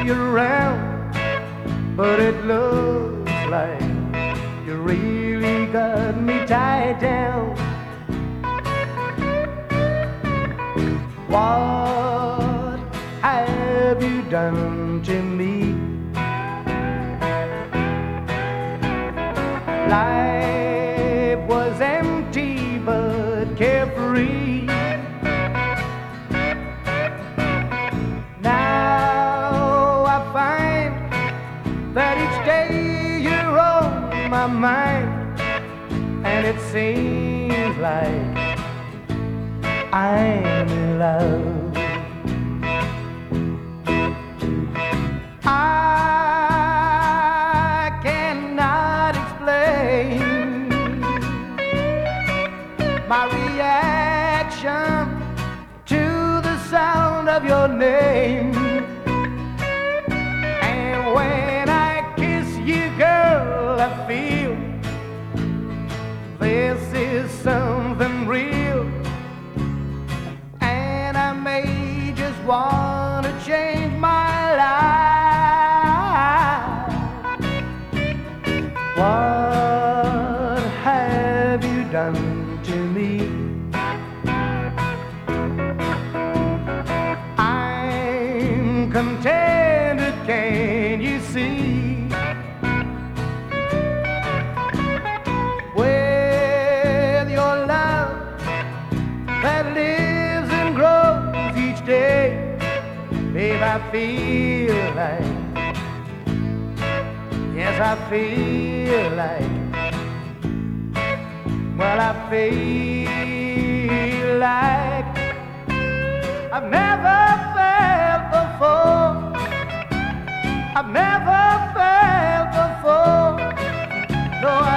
you around, but it looks like you really got me tied down. What have you done to me? Life was empty but carefree. Now I find that each day you're on my mind, and it seems like I'm in love. I cannot explain my reaction to the sound of your name. And when I kiss you, girl, I feel this is something real. And I may just want to change my life. What have you done to me? I'm contented, can you see? With your love that lives and grows each day, babe, I feel like, yes, I feel like, well, I feel like I've never felt before. I've never felt before. No,